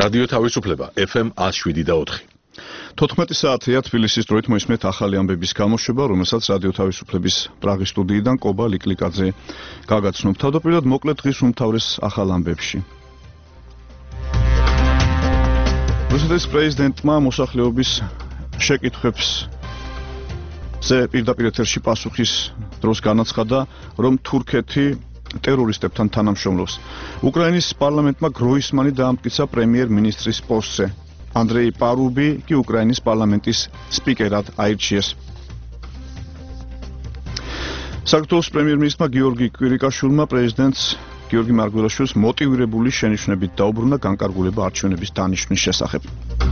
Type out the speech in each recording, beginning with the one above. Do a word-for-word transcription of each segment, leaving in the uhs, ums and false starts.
რადიო თავისუფლება ეფ ემ one oh seven და four. თოთხმეტი საათია თბილისის დროით მოისმენთ ახალი ამბების გამოშვება, რომელსაც რადიო თავისუფლების პრაღის სტუდიიდან კობა ლიკლიკაძე გაგაცნობ. თავდაპირველად მოკლედ დღის უმთავრეს ახალ ამბებში. რუსეთის პრეზიდენტმა მოსახლეობის შეკითხვებს ზე პირდაპირ ეთერში პასუხის დროს განაცხადა, რომ თურქეთი ტერორისტებთან თანამშრომლობს. უკრაინის პარლამენტმა გროისმანი დაამტკიცა პრემიერ-მინისტრის პოსტზე. ანდრეი პარუბი კი უკრაინის პარლამენტის სპიკერად აირჩიეს. საქართველოს პრემიერ-მინისტრმა გიორგი კვირიკაშვილმა პრეზიდენტს გიორგი მარგველაშვილს მოტივირებული შენიშვნებით დაუბრუნა განკარგულება არჩევნების დანიშვნის შესახებ.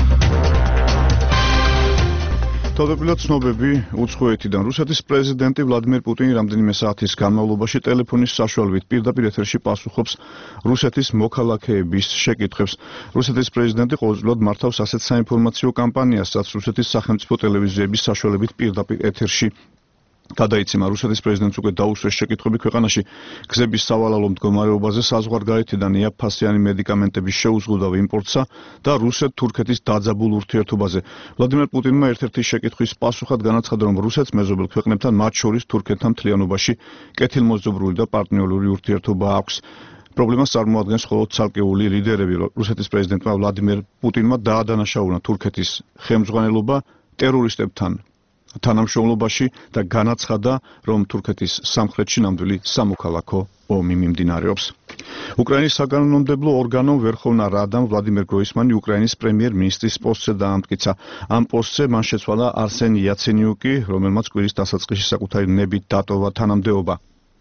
თავდაპირველად ცნობები უცხოეთიდან. რუსეთის პრეზიდენტი ვლადიმერ პუტინი რამდენიმე საათის განმავლობაში ტელეფონის საშუალებით პირდაპირ ეთერში პასუხობს რუსეთის მოქალაქეების შეკითხვებს. რუსეთის პრეზიდენტი ყოველწლიურად მართავს ასეთ საინფორმაციო კამპანიას, რაც რუსეთის სახელმწიფო ტელევიზიების საშუალებით პირდაპირ ეთერში გადაიცემა. რუსეთის პრეზიდენტს უკვე დაუსვეს შეკითხვები ქვეყანაში გზების სავალალო მდგომარეობაზე, საზღვარგარეთიდან იაფფასიანი მედიკამენტების შეუზღუდავ იმპორტსა და რუსეთ-თურქეთის დაძაბულ ურთიერთობაზე. ვლადიმერ პუტინმა ერთ-ერთი შეკითხვის პასუხად განაცხადა, რომ რუსეთს მეზობელ ქვეყნებთან, მათ შორის თურქეთთან მთლიანობაში კეთილმოზრდილი და პარტნიორული ურთიერთობა აქვს. პრობლემას წარმოადგენს მხოლოდ ცალკეული ლიდერები. რუსეთის პრეზიდენტმა ვლადიმერ პუტინმა დაადანაშაულა თურქეთის ხელმძღვანელობა ტერორისტებთან თანამშრომლობაში და განაცხადა, რომ თურქეთის სამხრეთში ნამდვილი სამოქალაქო ომი მიმდინარეობს. უკრაინის საკანონმდებლო ორგანომ ვერხოვნა რადამ ვლადიმერ გროისმანი უკრაინის პრემიერ-მინისტრის პოსტზე დაამტკიცა. ამ პოსტზე მან შეცვალა არსენ იაცენიუკი, რომელმაც კვირის დასაწყისში საკუთარი ნებით დატოვა თანამდებობა.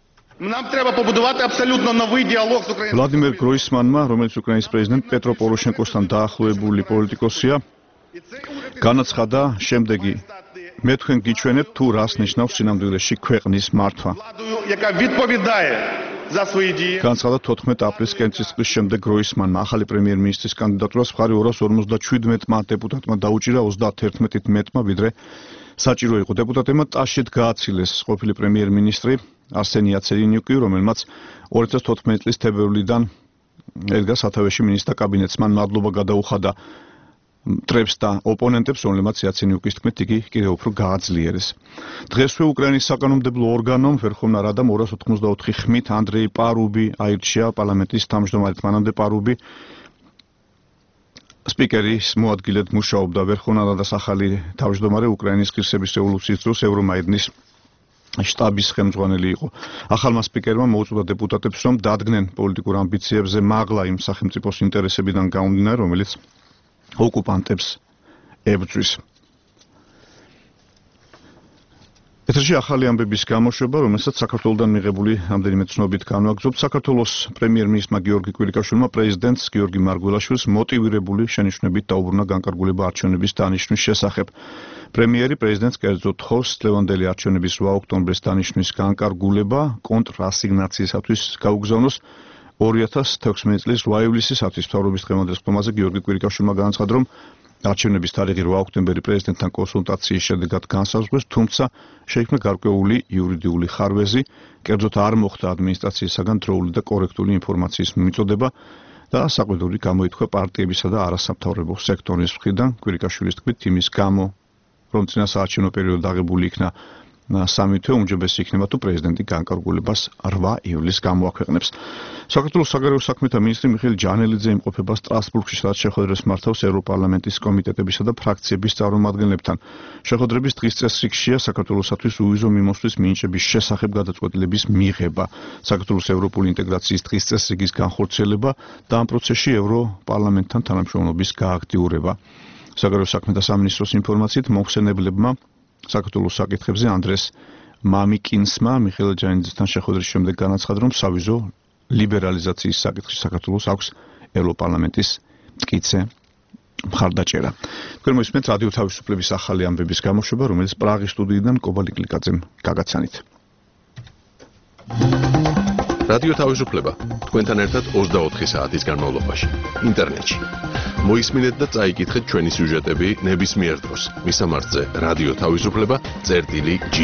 ვლადიმერ გროისმანმა, რომელიც უკრაინის პრეზიდენტ პეტრო პოროშენკოსთან დაახლოებული პოლიტიკოსია, განაცხადა შემდეგი: მე თქვენ გიჩვენებთ თუ რას ნიშნავს სინამდვილეში ქვეყნის მართვა. განაცხადა თოთხმეტი აპრილის კენჭისყრის შემდეგ გროისმანმა. ახალი პრემიერ-მინისტრის კანდიდატურას მხარი ორას ორმოცდაშვიდმეტმა დეპუტატმა დაუჭირა ოცდაათერთმეტით მეტმა, ვიდრე საჭირო იყო. დეპუტატებმა ტაშით გააცილეს ყოფილი პრემიერ-მინისტრი არსენ იაცენიუკი, რომელმაც ორი ათას თოთხმეტი წლის თებერვლიდან ედგა სათავეში მინისტრთა კაბინეტს. მან მადლობა გადაუხადა მტრებს და ოპონენტებს, რომლებმაც იაცენიუკის თქმით იგი კიდევ უფრო გააძლიერეს. დღესვე უკრაინის საკანონმდებლო ორგანომ ვერხოვნა რადამ ორას ოთხმოცდაოთხი ხმით ანდრეი პარუბი აირჩია პარლამენტის თავმჯდომარედ. მანამდე პარუბი სპიკერის მოადგილედ მუშაობდა. ვერხოვნა რადას ახალი თავმჯდომარე უკრაინის ღირსების რევოლუციის დროს ევრომაიდნის შტაბის ხელმძღვანელი იყო. ახალმა სპიკერმა მოუწოდა დეპუტატებს, რომ დადგნენ პოლიტიკურ ამბიციებზე მაღლა იმ სახელმწიფოს ინტერესებიდან გამომდინარე, რომელიც ოკუპანტებს ებრძვის. ეთერში ახალი ამბების გამოშვება, რომელსაც საქართველოსთან მიღებული რამდენიმე ცნობით განვაგრძობთ. საქართველოს პრემიერ-მინისტრმა გიორგი კვირიკაშვილმა პრეზიდენტს გიორგი მარგველაშვილს მოტივირებული შენიშვნებით დაუბრუნა განკარგულება არჩევნების დანიშვნის შესახებ. პრემიერი პრეზიდენტს კერძოდ თხოვს დღევანდელი არჩევნების რვა ოქტომბრის დანიშვნის განკარგულება კონტრასიგნაციისათვის გაუგზავნოს. ორი ათას თექვსმეტი წლის რვა ივლისის ათვისმთავრობის დღევანდელ ხტომაზე გიორგი კვირიკაშვილმა განაცხადა, რომ არჩევნების თარიღი რვა ოქტომბერი პრეზიდენტთან კონსულტაციის შედეგად განსაზღვრეს, თუმცა შეიქმნა გარკვეული იურიდიული ხარვეზი, კერძოდ არ მოხდა ადმინისტრაციისაგან დროული და კორექტული ინფორმაციის მიწოდება და საყიდური გამოითქვა პარტიებისა და არასამთავრობო სექტორის მხრიდან. კვირიკაშვილის თქმით, იმის გამო, რომ წინასაარჩევნო პერიოდში აღებული იქნა სამი თვე, უმჯობესი იქნება თუ პრეზიდენტი განკარგულებას რვა ივლისს გამოაქვეყნებს. საქართველოს საგარეო საქმეთა მინისტრი მიხეილ ჯანელიძე იმყოფება სტრასბურგში, სადაც შეხვედრებს მართავს ევროპარლამენტის კომიტეტებისა და ფრაქციების წარმომადგენლებთან. შეხვედრების დღის წესრიგშია საქართველოსათვის უვიზო მიმოსვლის მინიჭების შესახებ გადაწყვეტილების მიღება, საქართველოს ევროპული ინტეგრაციის დღის წესრიგის განხორციელება და ამ პროცესში ევროპარლამენტთან თანამშრომლობის გააქტიურება. საგარეო საქმეთა სამინისტროს ინფორმაციით მოხსენებლებმა საქართველოს საკითხებზე ანდრეს მამიკინსმა მიხეილ ჯანელიძესთან შეხვედრის შემდეგ განაცხადა, რომ სავიზო ლიბერალიზაციის საკითხში საქართველოს აქვს ევროპარლამენტის მტკიცე მხარდაჭერა. თქვენ მოისმენთ რადიო თავისუფლების ახალი ამბების გამოშვება, რომელიც პრაღის სტუდიიდან კობა ლიკლიკაძემ გაგაცანით. რადიო თავისუფლება თქვენთან ერთად ოცდაოთხი საათის განმავლობაში ინტერნეტში. მოისმინეთ და წაიკითხეთ ჩვენი სიუჟეტები ნებისმიერ დროს. მისამართზე რადიო თავისუფლება წერტილი ჯი.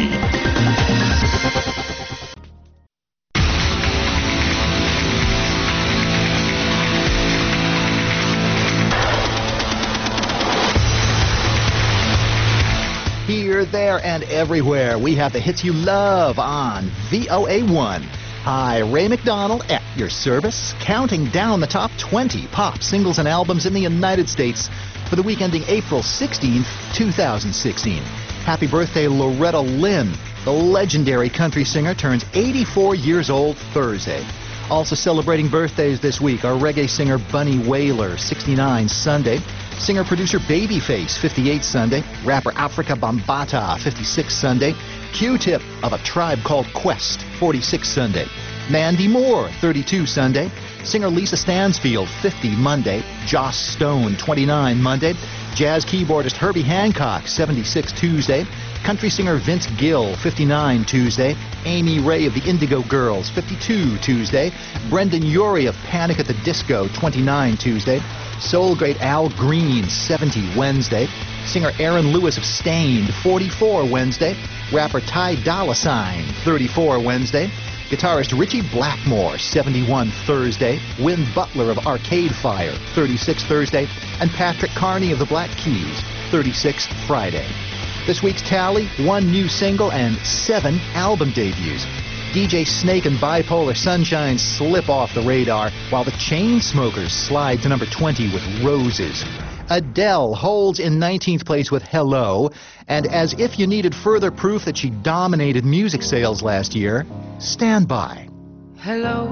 there and everywhere. We have the hits you love on V O A one. Hi, Ray McDonald at your service, counting down the top twenty pop singles and albums in the United States for the week ending April sixteenth, two thousand sixteen. Happy birthday, Loretta Lynn. The legendary country singer turns eighty-four years old Thursday. Also celebrating birthdays this week are reggae singer Bunny Wailer, sixty-nine Sunday. Singer-producer Babyface, fifty-eight Sunday. Rapper Africa Bambaataa, fifty-six Sunday. Q-Tip of A Tribe Called Quest, forty-six Sunday. Mandy Moore, thirty-two Sunday. Singer Lisa Stansfield, fifty Monday. Joss Stone, twenty-nine Monday. Jazz keyboardist Herbie Hancock, seventy-six Tuesday. Country singer Vince Gill, fifty-nine Tuesday. Amy Ray of the Indigo Girls, fifty-two Tuesday. Brendan Urie of Panic at the Disco, twenty-nine Tuesday. Soul great Al Green, seventy Wednesday. Singer Aaron Lewis of Stained, forty-four Wednesday. Rapper Ty Dolla $ign, thirty-four Wednesday. Guitarist Richie Blackmore, seventy-one Thursday. Win Butler of Arcade Fire, thirty-six Thursday. And Patrick Carney of the Black Keys, thirty-six Friday. This week's tally, one new single and seven album debuts. D J Snake and Bipolar Sunshine slip off the radar, while the Chainsmokers slide to number twenty with Roses. Adele holds in nineteenth place with Hello, and as if you needed further proof that she dominated music sales last year, Stand By. Hello,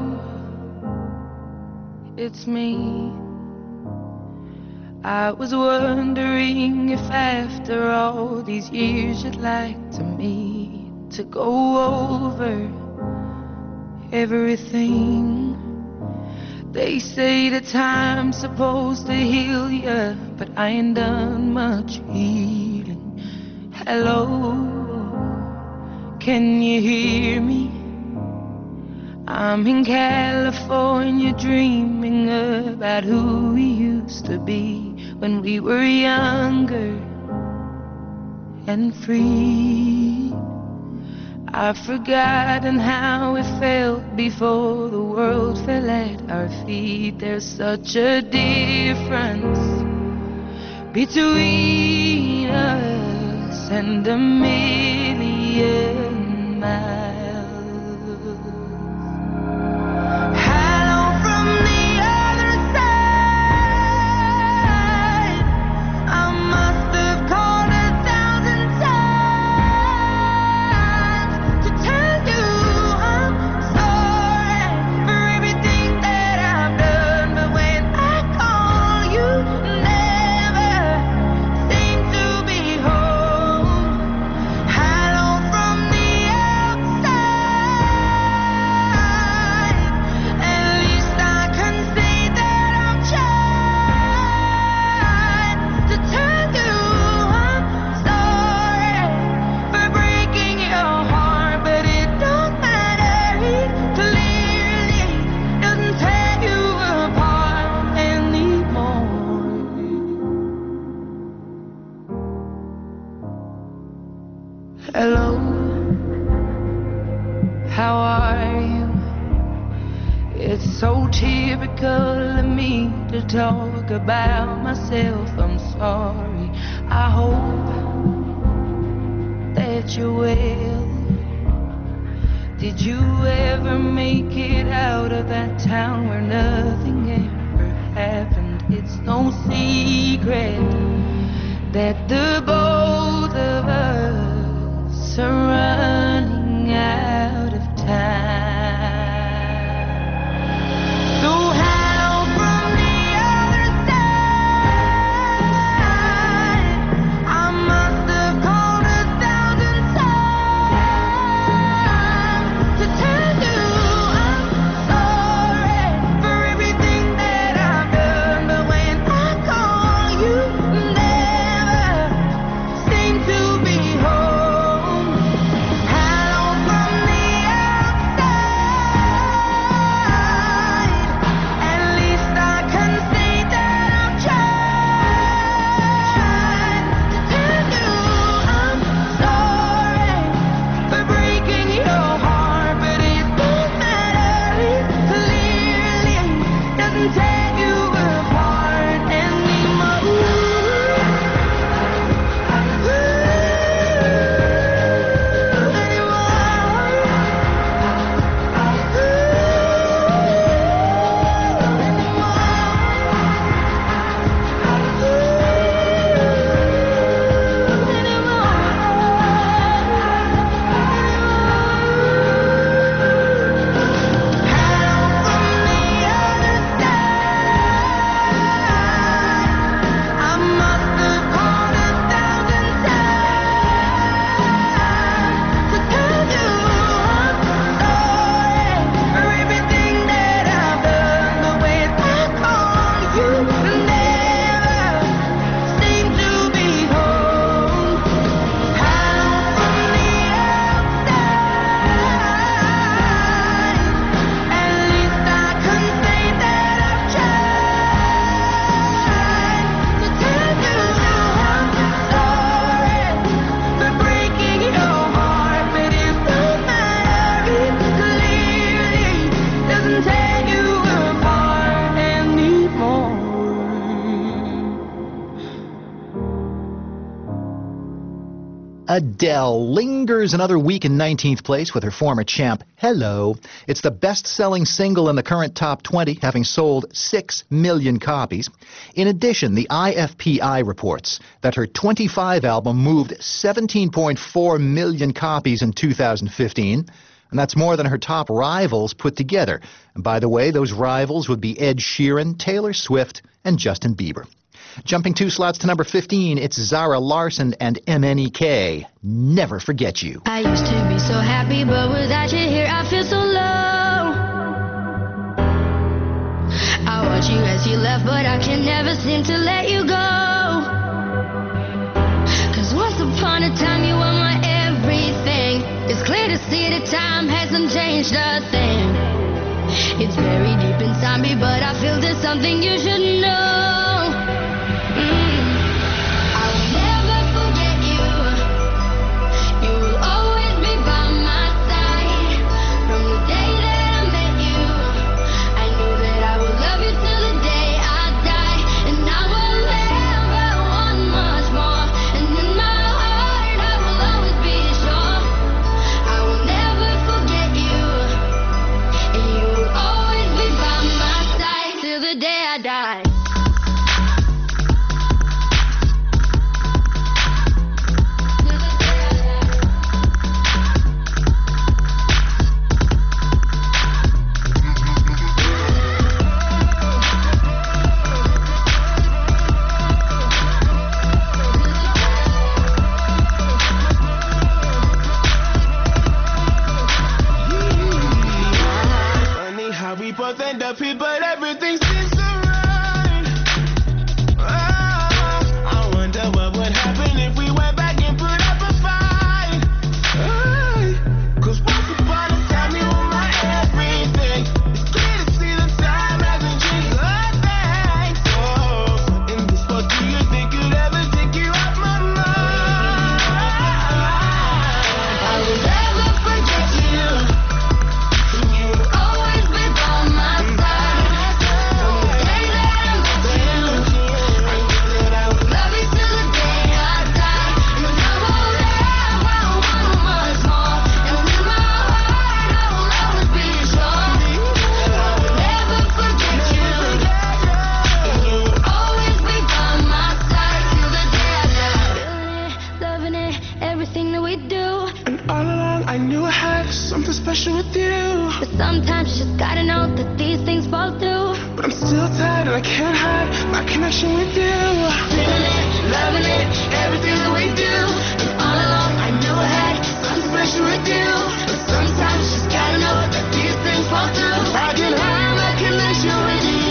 it's me. I was wondering if after all these years you'd like to me to go over everything. They say that time's supposed to heal ya, but I ain't done much healing. Hello, can you hear me? I'm in California dreaming about who we used to be when we were younger and free. I've forgotten how it felt before the world fell at our feet. There's such a difference between us and a million miles. Hello, how are you? It's so typical of me to talk about myself. I'm sorry. I hope that you're well. Did you ever make it out of that town where nothing ever happened? It's no secret that the both of us are running out of time. So hello from the other side. I must have called a thousand times to tell you I'm sorry for everything that I've done. But when I call, you never seem to be home. Adele lingers another week in nineteenth place with her former champ, Hello. It's the best-selling single in the current top twenty, having sold six million copies. In addition, the I F P I reports that her twenty-five album moved seventeen point four million copies in two thousand fifteen, and that's more than her top rivals put together. And by the way, those rivals would be Ed Sheeran, Taylor Swift, and Justin Bieber. Jumping two slots to number fifteen, it's Zara Larsson and M N E K, Never Forget You. I used to be so happy, but without you here, I feel so low. I watch you as you left, but I can never seem to let you go. Cause once upon a time, you were my everything. It's clear to see that time hasn't changed a thing. It's very deep inside me, but I feel there's something you should know. But everything seems so right. Oh, I wonder what would happen if we went back and put up a fight. Oh, Cause once upon a time you were my everything. It's clear to see the time hasn't changed a thing. So in this world, do you think you'd ever take you off my mind? I will never forget you. You will always be by my side. Special with you, but sometimes you just gotta know that these things fall through. But I'm still tired and I can't hide my connection with you. Feeling it, loving it, everything that we do. And all along I knew I had something special with you. But sometimes you just gotta know that these things fall through. I can hide my connection with you.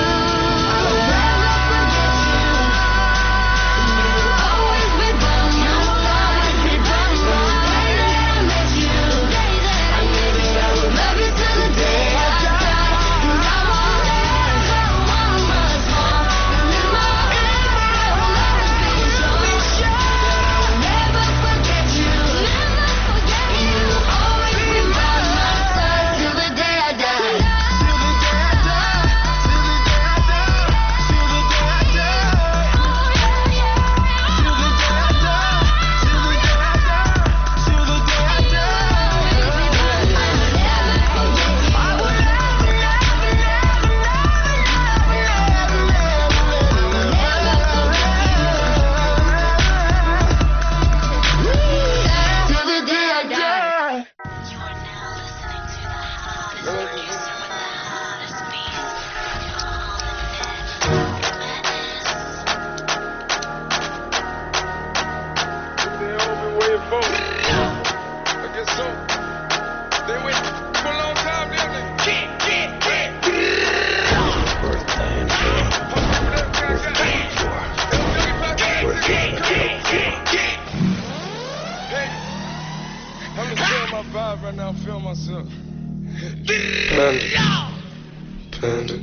Panda.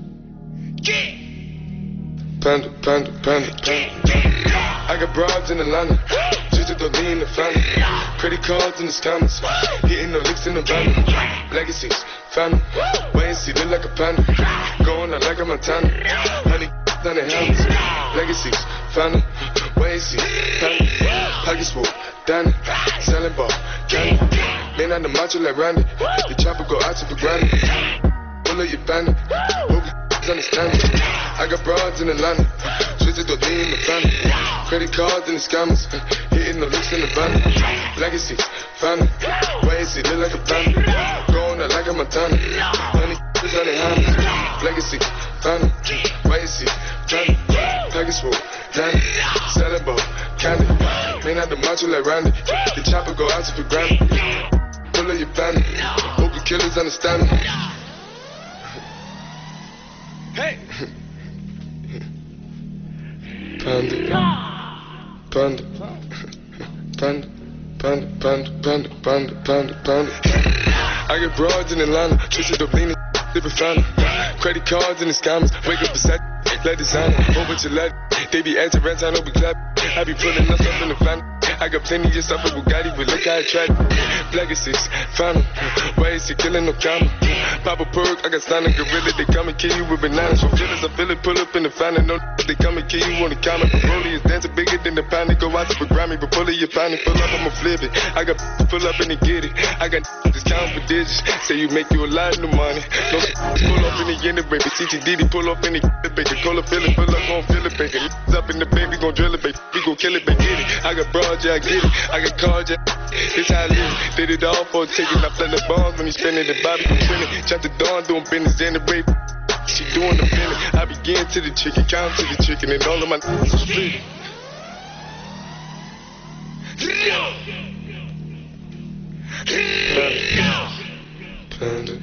Panda, panda, panda, panda. I got broads in Atlanta, just to throw me in the family. Credit cards in the scammers, hitting the licks in the van. Legacies, family, wait and see, look like a panda. Going out like a Montana, honey, on the helmets. Legacies, family, Wait and see, panic, pockets full, Danny, selling ball, candy. Man on the macho like Randy, the chopper go out to the granny. Pull up your bandit, hope you understand it. I got broads in Atlanta, twisted to in the family. Credit cards and the scammers, hitting the looks in the van. Legacy, family, wait and see, look like a family. Going out like a Montana, honey, it's on the hammers. Legacy, family, wait and see, family. Package full, Danny, selling ball, candy. Man out the macho like Randy, the chopper go out to the granny. Pull up your bandit, hope the killers understand me. Hey! Panda, panda, panda, panda, panda, panda, panda, panda, panda. I get broads in Atlanta, twisted up leaning, different family. Credit cards and the scammers, wake up beside, let designer, whole bunch of lead. They be acting rats, I know we clap. I be pulling us up in the family. I got plenty of stuff with Bugatti, but look how I tried. Legacies, family, why is he killing no comma? Pop a perk, I got standing gorilla, they come and kill you with bananas. For feelings, I feel it, pull up in the family, no they come and kill you on the comment. Broly is dancing bigger than the panic, go out to the Grammy, but pull it, your panic, pull up, I'ma flip it. I got pull up and they get it. I got this count for digits, say you make you a lot of money. No pull up in the end of baby, C T D D, pull up in the baby, call it, feel it, pull up, gon' feel it, baby. Up in the baby, gon' drill it, baby, we gon' kill it, baby, get it. I got broad, yeah, I get it. I got cards, yeah, this how I live. Did it all for a ticket. I play the bombs when he spinning the Bobby from spinning. Chop the dawn, doing business in the rape. She doing the feeling. I begin to the chicken, count to the chicken, and all of my n***s are split. Panda,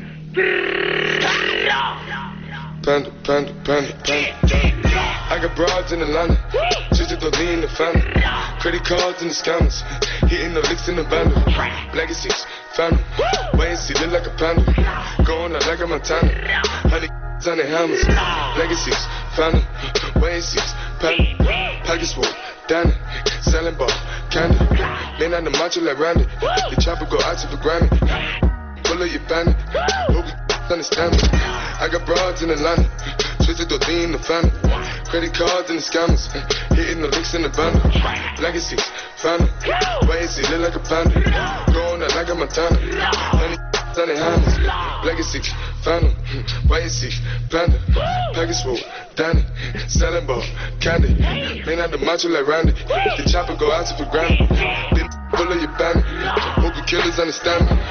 panda, panda, panda, panda. I got broads in Atlanta, just to lean the family. Credit cards and the scammers, hitting the licks in the bundle. Legacies, family, wait and see, look like a panda. Going out like a Montana, honey on the hammers. Legacies, family, wait and see, family. Package full, Danny, selling ball, candy. Man on the macho like Randy, the chopper go out to the granny. Pull up your bandit, hope you understand me. I got broads in Atlanta, twisted to lean the family. Credit cards and the scammers, hitting the licks in the bundle. Legacies, family, wait and see, look like a panda. Going out like a Montana, honey on the hammers. Legacies, family, wait and see, panda. Package full, Danny, selling ball, candy. Man out the macho like Randy, the chopper go out to the ground. Then pull up your bandit, hope the killers understand me.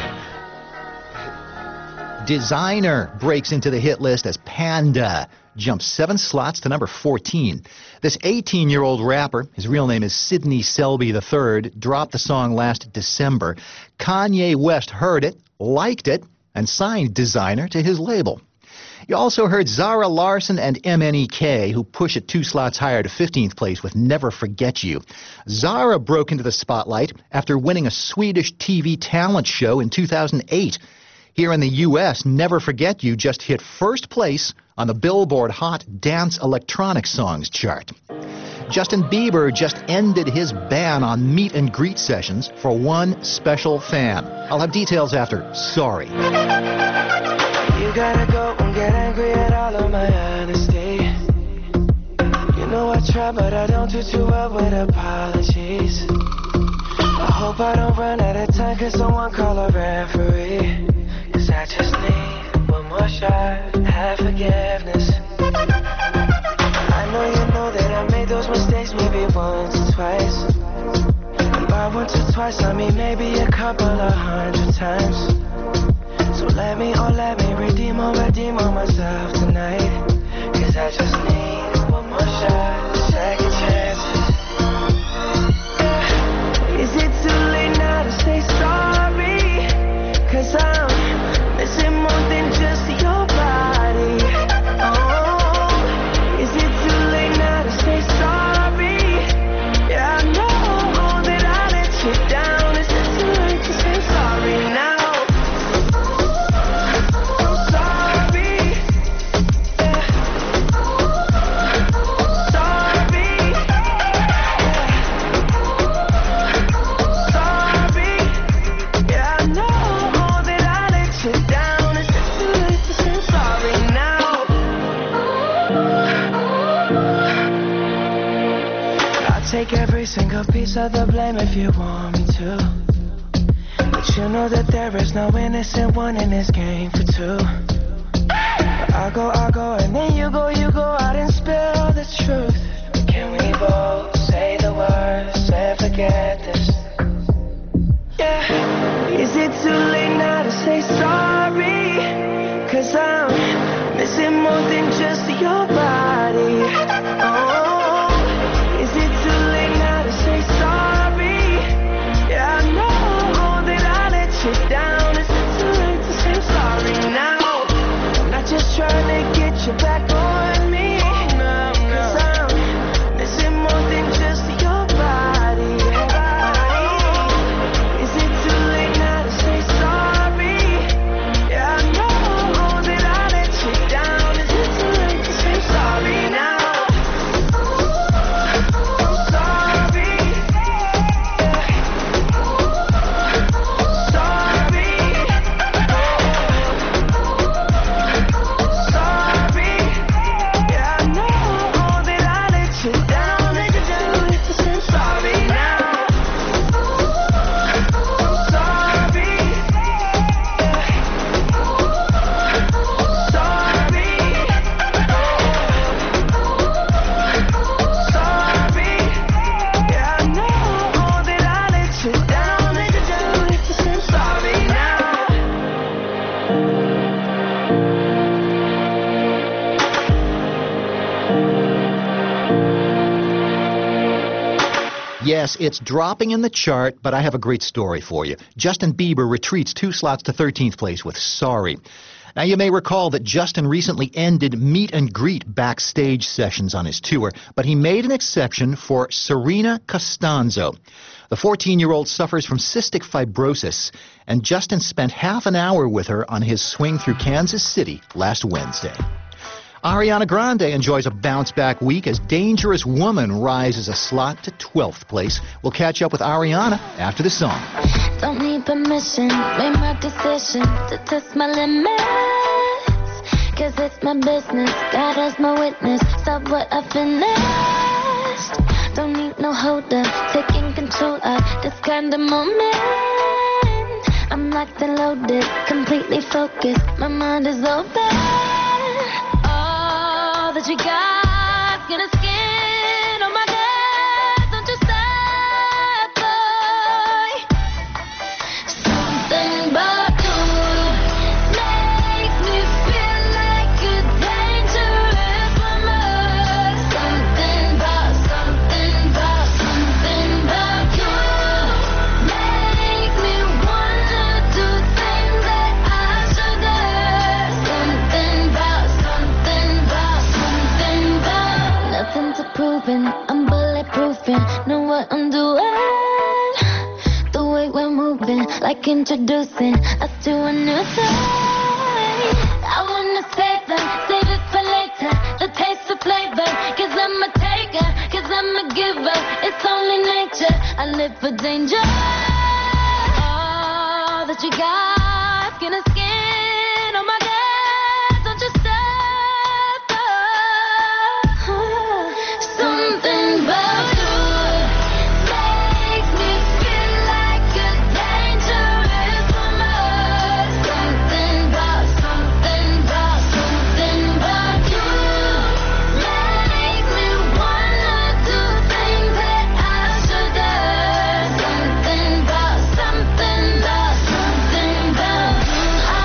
Designer breaks into the hit list as Panda, jumps seven slots to number fourteen. This eighteen-year-old rapper, his real name is Sidney Selby the third, dropped the song last December. Kanye West heard it, liked it, and signed Designer to his label. You also heard Zara Larsson and M N E K, who push it two slots higher to fifteenth place with Never Forget You. Zara broke into the spotlight after winning a Swedish T V talent show in two thousand eight. Here in the U S, Never Forget You just hit first place on the Billboard Hot Dance Electronic Songs chart. Justin Bieber just ended his ban on meet and greet sessions for one special fan. I'll have details after Sorry. You gotta go and get angry at all of my honesty. You know I try, but I don't do too well with apologies. I hope I don't run out of time, cause someone call a referee. Cause I just need one more shot, have forgiveness. I know you know that I made those mistakes maybe once or twice. And by once or twice I mean maybe a couple of hundred times. So let me, oh let me redeem or redeem on myself tonight. Cause I just need one more shot, second chances. Yeah. Is it too late now to say sorry? Cause I'm missing more than just your body. Oh, is it too late now to say sorry? Yeah, I know that I let you down. Is it too late to say sorry now? I'm sorry. Yeah. single piece of the blame if you want me to. But you know that there is no innocent one in this game for two. But I go, I go, and then you go, you go out and spill the truth. But can we both say the words and forget this? Yeah. Is it too late now to say sorry? Cause I'm missing more than just your body. Oh, is it too late now to say sorry? Yeah, I know that I let you down. Is it too late to say sorry now? I'm not just trying to get you back on me. Cause I'm missing more than just your body. Is it too late now to say sorry? Yeah, I know that I let you down. Is it too late to say sorry now? Yes, it's dropping in the chart, but I have a great story for you. Justin Bieber retreats two slots to thirteenth place with Sorry. Now, you may recall that Justin recently ended meet and greet backstage sessions on his tour, but he made an exception for Serena Costanzo. The fourteen-year-old suffers from cystic fibrosis, and Justin spent half an hour with her on his swing through Kansas City last Wednesday. Ariana Grande enjoys a bounce-back week as Dangerous Woman rises a slot to twelfth place. We'll catch up with Ariana after the song. Don't need permission, made my decision to test my limits. Cause it's my business, God is my witness, stop what I finished. Don't need no holder, taking control of this kind of moment. I'm locked and loaded, completely focused, my mind is open. All that you got, gonna skin on my guts. Don't you stop, boy. Something about you makes me feel like a dangerous woman. Something about, something about, something about you makes me wanna do things that I shouldn't. Something about, something about, something about. Nothing to proving, I'm bulletproofing, know what I'm doing. The way we're moving, like introducing us to a new thing. I wanna save them, save it for later, the taste of flavor. Cause I'm a taker, cause I'm a giver, it's only nature, I live for danger. All that you got, skin to skin on my guts. Don't you stop, oh. Something about you makes me feel like a dangerous woman. Something about, something about, something about you makes me wanna do things that I shouldn't. Something about, something about, something about you. I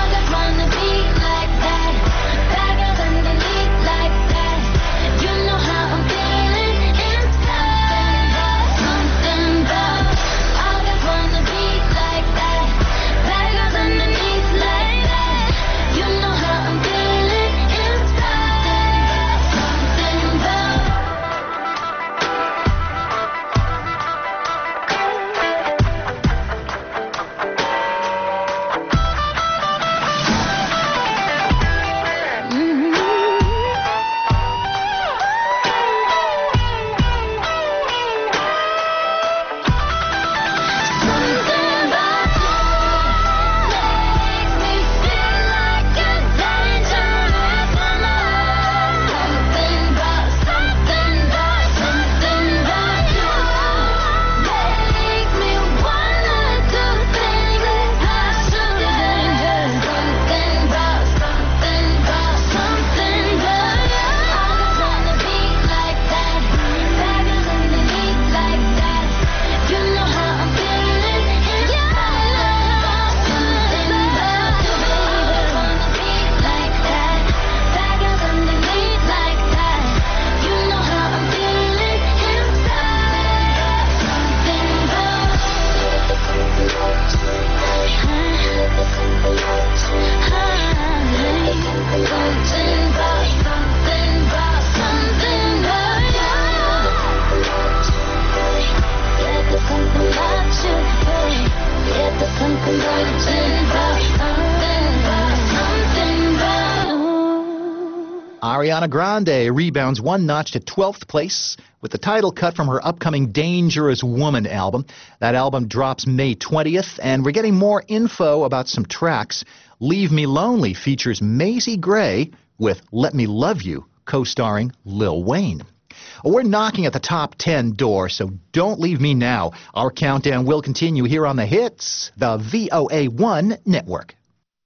Ariana Grande rebounds one notch to twelfth place with the title cut from her upcoming Dangerous Woman album. That album drops May twentieth, and we're getting more info about some tracks. Leave Me Lonely features Maisie Gray with Let Me Love You, co-starring Lil Wayne. We're knocking at the top ten door, so don't leave me now. Our countdown will continue here on The Hits, the V O A one Network.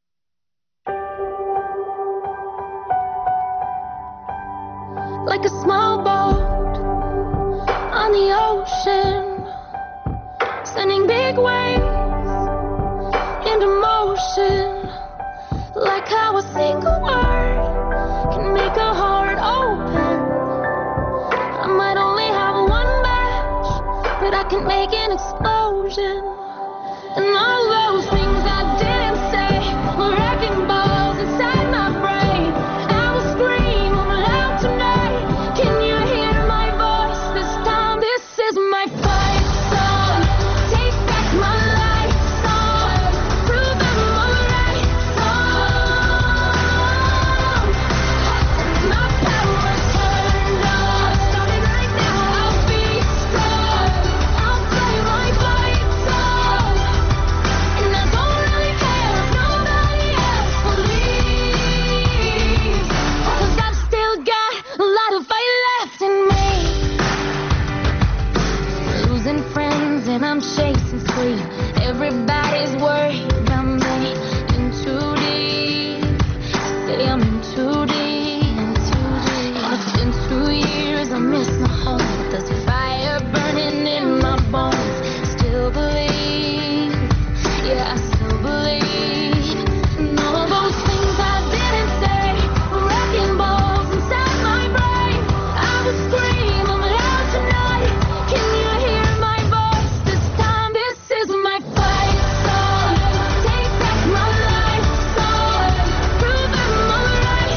Like a small boat on the ocean, sending big waves into motion. Like how a single word can make a heart open. I might only have one match, but I can make an explosion. And all those things I didn't say were wrecking balls inside my brain. I will scream loud tonight. Can you hear my voice this time? This is my fight song. Take back my life song. Prove I'm alright song. My power's turned on. Starting right now, I'll be strong. I'll play my fight song. And I don't really care if nobody else believes. 'Cause I've still got a lot of fight left in me. Losing friends and I'm chasing sleep. Everybody's worried about me. In too deep. Say I'm in too deep. In too deep. And it's been two years, I miss my home. But there's fire burning in my bones. Still believe. Yeah, I still believe. And all those things I didn't say were wrecking balls inside my brain. I will scream I'm loud tonight. Can you hear my voice this time? This is my fight song. Take back my life song. Prove I'm alright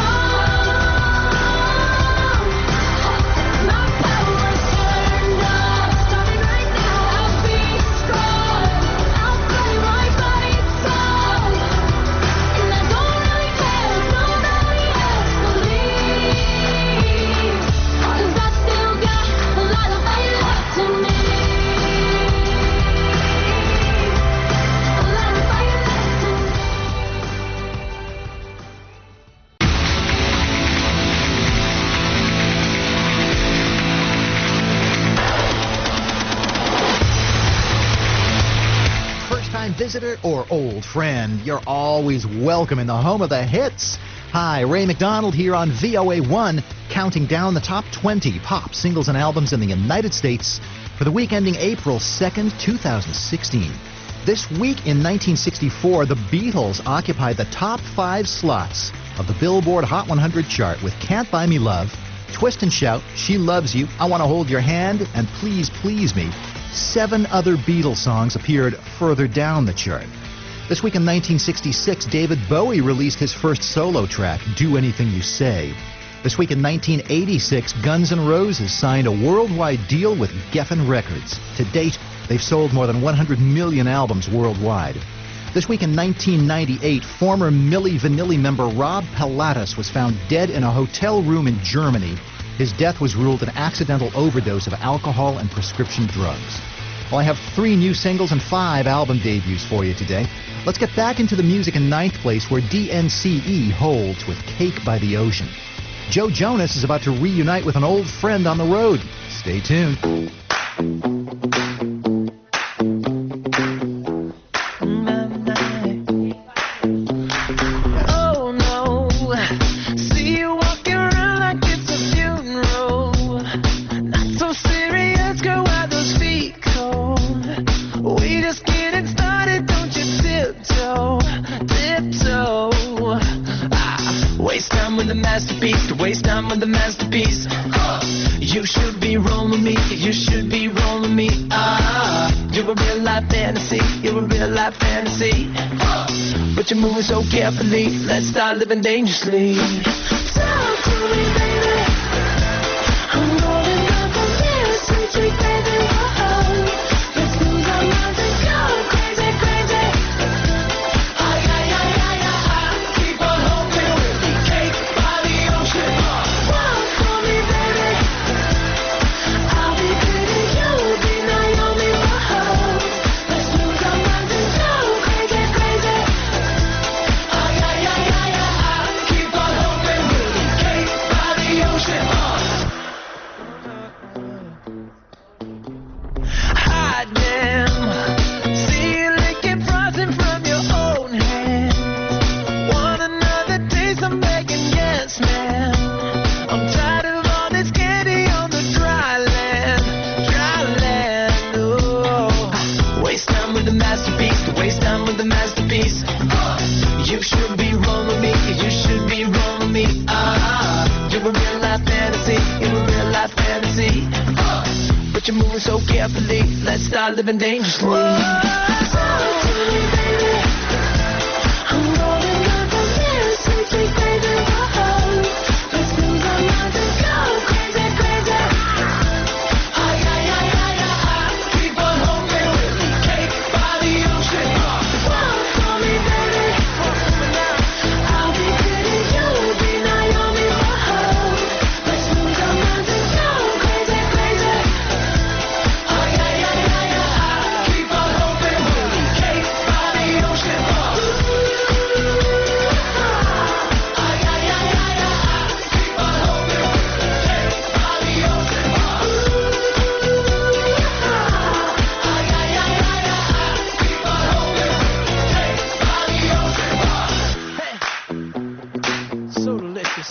song. My power's turned on. Starting right now, I'll be strong. I'll play my fight song. And I don't really care if nobody else believes. 'Cause I still got a lot of fight left in me. A lot of fight left in me. First-time visitor or old friend, you're always welcome in the home of the hits. Hi, Ray McDonald here on V O A one, counting down the top twenty pop singles and albums in the United States for the week ending April second, two thousand sixteen. This week in nineteen sixty-four, the Beatles occupied the top five slots of the Billboard Hot one hundred chart with Can't Buy Me Love, Twist and Shout, She Loves You, I Want to Hold Your Hand, and Please Please Me. Seven other Beatles songs appeared further down the chart. This week in nineteen sixty-six, David Bowie released his first solo track, Do Anything You Say. This week in nineteen eighty-six, Guns N' Roses signed a worldwide deal with Geffen Records. To date, they've sold more than one hundred million albums worldwide. This week in nineteen ninety-eight, former Milli Vanilli member Rob Pilatus was found dead in a hotel room in Germany. His death was ruled an accidental overdose of alcohol and prescription drugs. Well, I have three new singles and five album debuts for you today. Let's get back into the music in ninth place, where D N C E holds with Cake by the Ocean. Joe Jonas is about to reunite with an old friend on the road. Stay tuned. Oh no, see you walking around like it's a funeral. Not so serious, girl, why those feet cold? We just getting started, don't you tiptoe, tiptoe. Ah, waste time with the masterpiece, to waste time with the masterpiece. You should be rolling me, you should be rolling me. Ah, you're a real life fantasy, you're a real life fantasy. But you're moving so carefully, let's start living dangerously. Talk to me, baby. I'm rolling up a mirror, sweet, sweet baby. Oh, let's lose our minds and go crazy, crazy. Ay, ay, ay, ay, ay, ay. Keep on hoping we'll be cake by the ocean. but you're moving so carefully. Let's start living dangerously. Talk to me, baby. I'm rolling up on this, sweet, sweet baby. Whoa. Let's lose our minds and go crazy, crazy. Ay, ay, ay, ay, ay. Keep on hoping we'll be cake by the ocean. Walk for me, baby. I'll be pretty, you'll be Naomi. Whoa. Let's lose our minds and go crazy, crazy. Ay, ay, ay, ay, ay. Keep on hoping we'll be cake by the ocean. Ay, ay, ay, ay, ay. Keep on hoping we'll be cake by the ocean. Ay, ay, ay, ay, ay. Keep on hoping we'll be cake by the ocean. Hey. So delicious.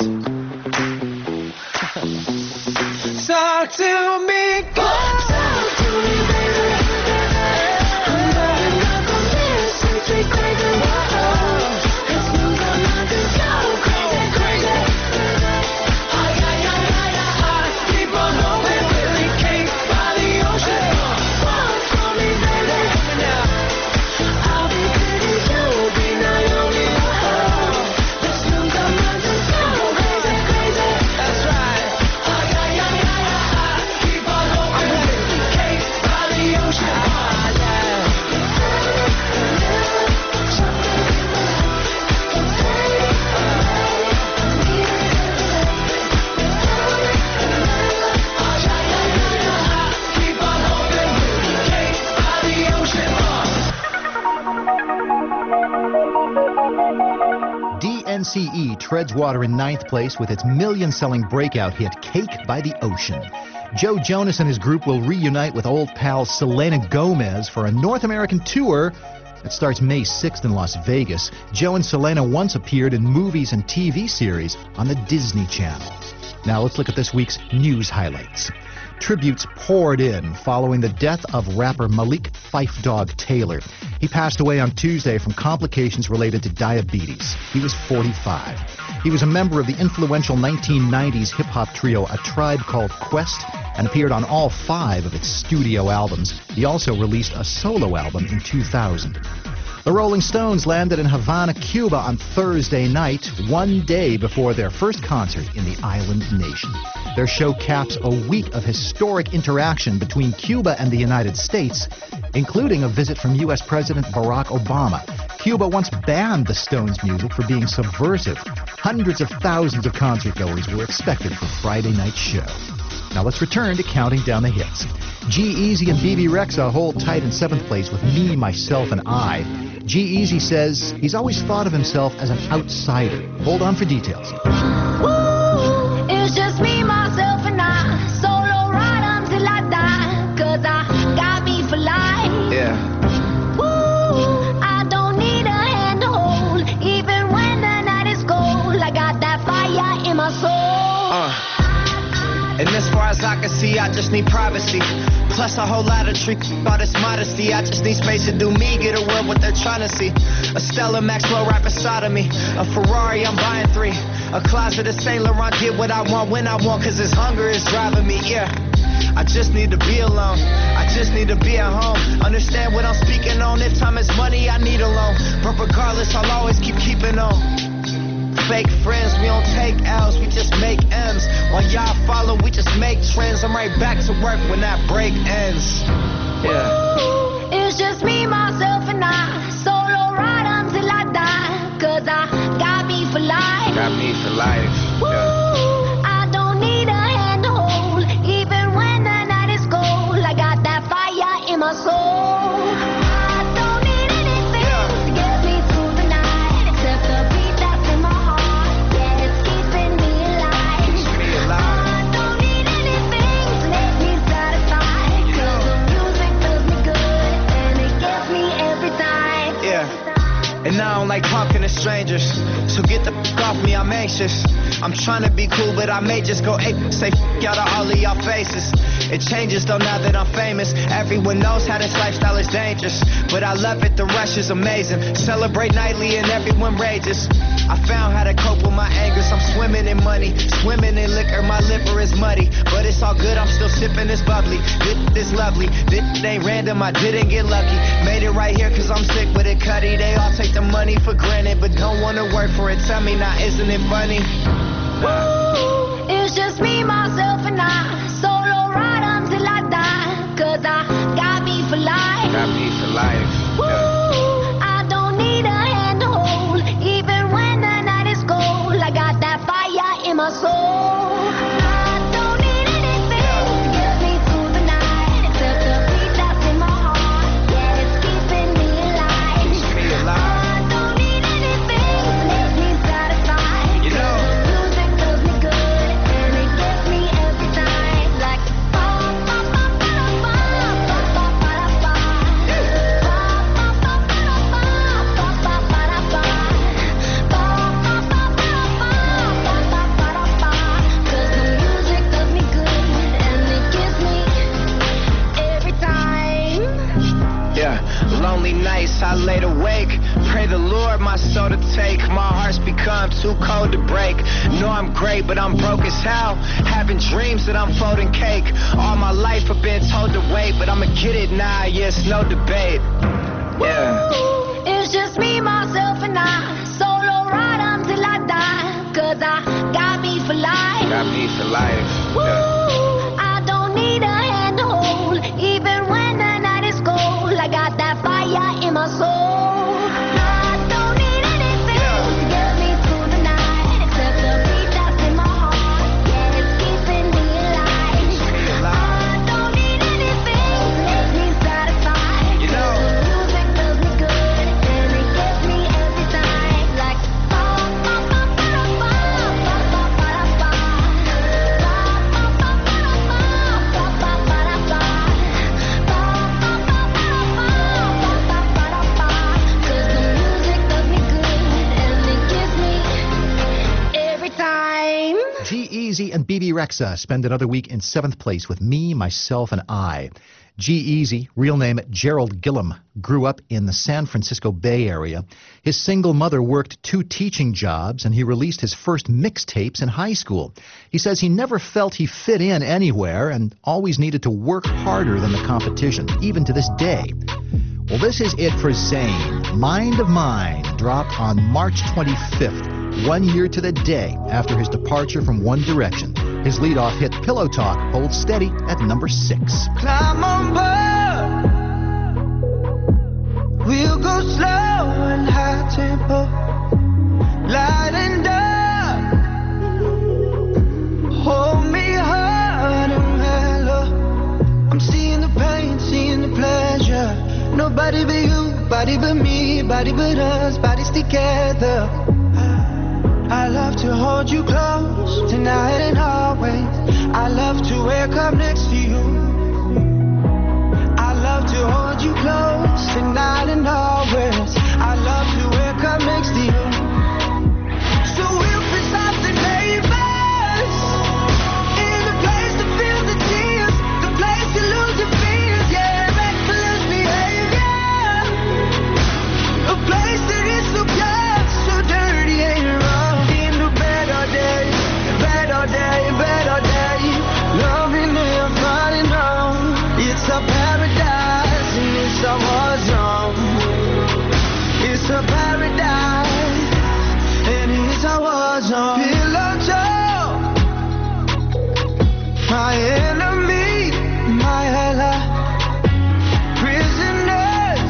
Talk to me, God. Talk to me, baby. I'm rolling up on this, sweet, sweet crazy. Whoa. Let's lose our minds and go crazy, crazy. Ay, ay, ay, ay, ay. Keep on hoping we'll be cake by the ocean. Walk for me, baby. I'll be pretty, you'll be Naomi. Whoa. Let's lose our minds and go crazy, crazy. That's right. Ay, ay, ay, ay, ay. Keep on hoping we'll be cake by the ocean. Ah, yeah. Keep on hoping we'll be cake by the ocean. D N C E treads water in ninth place with its million-selling breakout hit, Cake by the Ocean. Joe Jonas and his group will reunite with old pal Selena Gomez for a North American tour that starts May sixth in Las Vegas. Joe and Selena once appeared in movies and T V series on the Disney Channel. Now let's look at this week's news highlights. Tributes poured in following the death of rapper Malik Fife Dog Taylor. He passed away on Tuesday from complications related to diabetes. He was forty-five. He was a member of the influential nineteen nineties hip-hop trio A Tribe Called Quest and appeared on all five of its studio albums. He also released a solo album in two thousand. The Rolling Stones landed in Havana, Cuba on Thursday night, one day before their first concert in the island nation. Their show caps a week of historic interaction between Cuba and the United States, including a visit from U S President Barack Obama. Cuba once banned the Stones' music for being subversive. Hundreds of thousands of concertgoers were expected for Friday night's show. Now let's return to counting down the hits. G-Eazy and B B Rexha hold tight in seventh place with Me, Myself, and I. G-Eazy says he's always thought of himself as an outsider. Hold on for details. Woo, it's just me, myself, and I. Solo ride until I die, 'cause I got me for life. Yeah. Woo, I don't need a hand to hold, even when the night is cold. I got that fire in my soul. Uh. And as far as I can see, I just need privacy. Plus a whole lot of trick about this modesty. I just need space to do me, get away with what they're trying to see. A Stella Maxwell right beside of me. A Ferrari, I'm buying three. A closet of Saint Laurent, get what I want when I want, 'cause this hunger is driving me, yeah. I just need to be alone. I just need to be at home. Understand what I'm speaking on. If time is money, I need a loan. But regardless, I'll always keep keeping on. Fake friends, we don't take L's, we just make M's. While y'all follow, we just make trends. I'm right back to work when that break ends. Yeah. Ooh, it's just me, myself, and I. Solo ride until I die, 'cause I got me for life. Got me for life. Ooh, Yeah. I don't need a hand to hold, even when the night is cold. I got that fire in my soul. I don't need anything to get me through the night, except the beat that's in my heart. Yeah, it's keeping me alive. Keeps me alive. I don't need anything to make me satisfied, 'cause the music feels me good and it gets me every time. Yeah. And I don't like talking to strangers, so get the f*** off me, I'm anxious. I'm trying to be cool, but I may just go ape, say f*** out of all of y'all faces. It changes though now that I'm famous. Everyone knows how this lifestyle is dangerous, but I love it, the rush is amazing. Celebrate nightly and everyone rages. I found how to cope with my anger, so I'm swimming in money. Swimming in liquor, my liver is muddy. But it's all good, I'm still sipping this bubbly. This is lovely, this ain't random, I didn't get lucky. Made it right here cause I'm sick with it, Cuddy. They all take the money for granted, but don't wanna work for it. Tell me now, isn't it funny? Ooh, it's just me, myself, and I. Solo ride until I die. Cause I got me for life. Got me for life. Ooh, Yeah. I don't need a hand to hold. Even when the night is cold, I got that fire in my soul. I don't need anything to get me through the night, except the beat that's in my heart. Yeah, it's keeping me alive. Keeps me alive. I don't need anything to make me satisfied. You know. Music does me good, and it gets me every time. Like ba ba ba ba ba ba ba ba ba ba. Ba ba ba ba ba ba ba ba ba ba. Ba ba ba ba ba ba ba ba ba ba ba. Cause the music does me good, and it gives me every time. Yeah, lonely nights I laid awake. Pray the Lord my soul to take. My heart's become too cold to break. Know I'm great, but I'm broke as hell. Having dreams that I'm folding cake. All my life I've been told to wait, but I'ma get it now, yeah, it's no debate. Yeah. Ooh, it's just me, myself, and I. Solo ride until I die. Cause I got me for life. Got me for life. Yeah. Ooh, I don't need a hand to hold. Even when the night is cold, I got that fire in my soul. I don't need anything to get me through the night, except the beat that's in my heart. Yeah, it's keeping me alive. me alive. I don't need anything to make me satisfied. You know. The music does me good, and it gets me every time. Like ba ba ba ba ba ba ba ba ba ba. Ba ba ba ba ba ba ba ba ba ba. Ba ba ba ba ba ba ba ba ba ba. Cause the music does me good, and it gives me every time. G-Eazy and B B Rexa spend another week in seventh place with Me, Myself, and I. G-Eazy, real name Gerald Gillum, grew up in the San Francisco Bay Area. His single mother worked two teaching jobs, and he released his first mixtapes in high school. He says he never felt he fit in anywhere and always needed to work harder than the competition, even to this day. Well, this is it for Zayn. Mind of Mine dropped on March twenty-fifth, one year to the day after his departure from One Direction. His lead-off hit Pillow Talk holds steady at number six. Climb on board. We'll go slow and high tempo. Light and dark. Hold me hard and mellow. I'm seeing the pain, seeing the pleasure. Nobody but you, body but me, body but us, bodies together. I love to hold you close, tonight and always. I love to wake up next to you. I love to hold you close, tonight and always. I love to wake up next to you. So we'll be something neighbors, in the place to feel the tears, the place to lose your fears, yeah, reckless behavior. A place that is so pure, so dirty and wrong. Day, better day, better day. Loving and fighting on. It's a paradise and it's a war zone. It's a paradise and it's a war zone. Pillow talk. My enemy, my ally. Prisoners.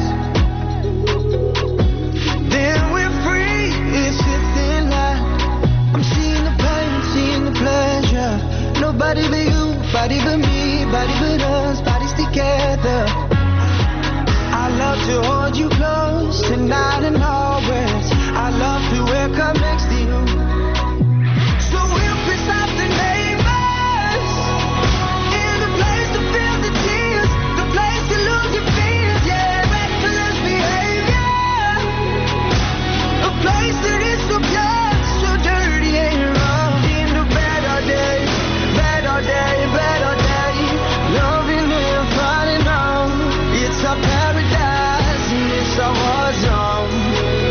Then we're free. It's a thin line. I'm seeing the pain, seeing the pleasure. Nobody but you, body but me, body but us, bodies together. I love to hold you close, tonight and always. I love to wake up next to you. So we'll be something neighbors, in the place to feel the tears, the place to lose your fears, yeah, reckless behavior. A place that is so pure. Dirty and wrong. In the better day, better day, better day. Loving and fighting on. It's a paradise and it's a war zone.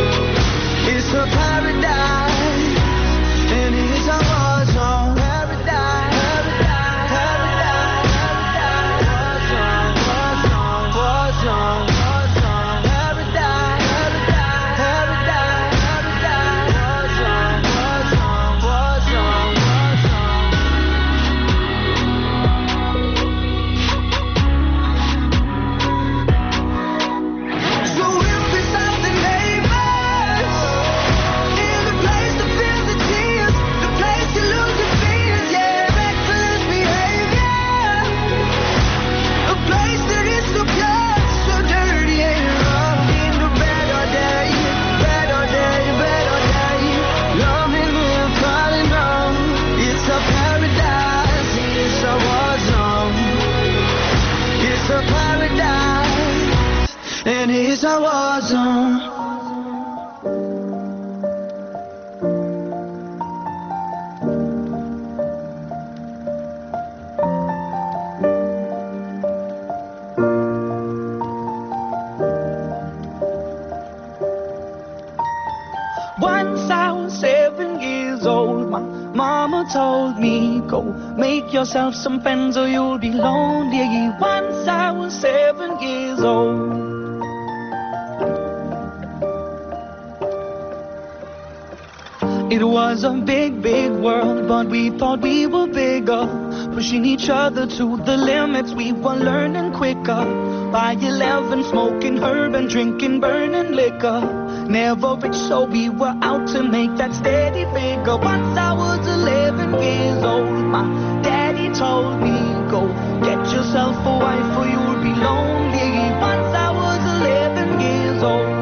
Mama told me, go make yourself some friends or you'll be lonely. Once I was seven years old. It was a big, big world, but we thought we were bigger, pushing each other to the limits. We were learning quicker. By eleven, smoking herb and drinking burning liquor. Never rich, so we were out to make that steady figure. Once I was eleven years old, my daddy told me, go get yourself a wife or you'll be lonely. Once I was eleven years old.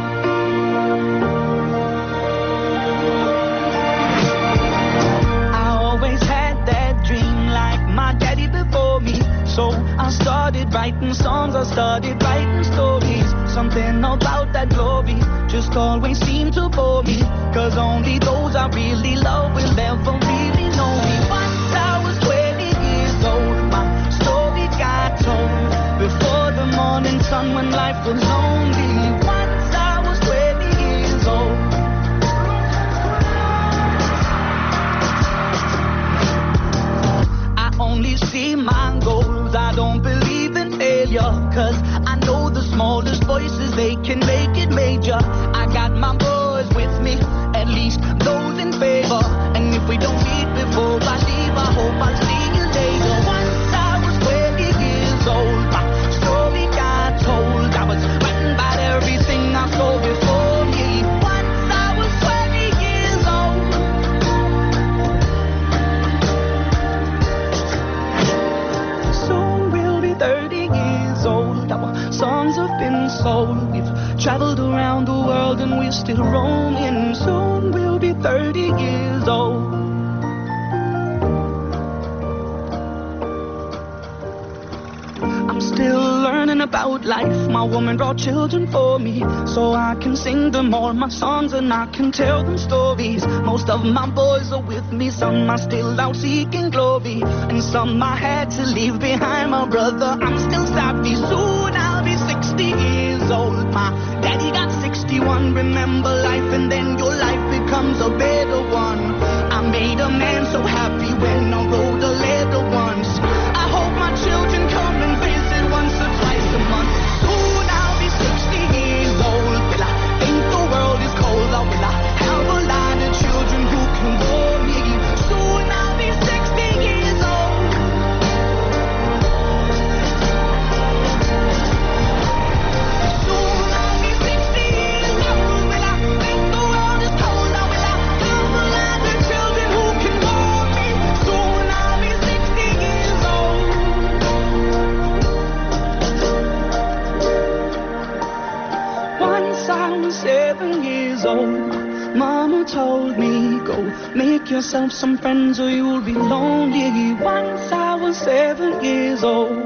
So I started writing songs, I started writing stories. Something about that glory just always seemed to bore me, 'cause only those I really love will ever really know me. Once I was twenty years old, my story got told before the morning sun when life was lonely. Once I was twenty years old. I only see my goals, I don't believe in failure, 'cause I know the smallest voices, they can make it major. I got my boys with me, at least those in favor. And if we don't meet before I leave, I hope I'll see you later. Once I was twenty years old, my story got told. I was written about everything I saw before me. Once I was twenty years old. Soon we'll be thirty years old. Our songs have been sold. We've traveled around the world and we're still roaming. Soon we'll be thirty years old. I'm still learning about life. My woman brought children for me, so I can sing them all my songs and I can tell them stories. Most of my boys are with me, some are still out seeking glory, and some I had to leave behind. My brother, I'm still savvy. Soon I'll be sixty years old. My daddy got sixty-one. Remember life and then your life becomes a better one. I made a man so happy when I wrote a letter once. I hope my children come and visit once or twice a month. Soon I'll be sixty years old. Will I think the world is cold, or will I have a lot of children who can bore me? Soon I'll be sixty years old. Soon I'll be sixty years old. Will I think the world is cold, or will I have a lot of children who can bore me? Soon I'll be sixty years old. Once I was seven years old, Mama told me, go make yourself some friends or you'll be lonely. Once I was seven years old.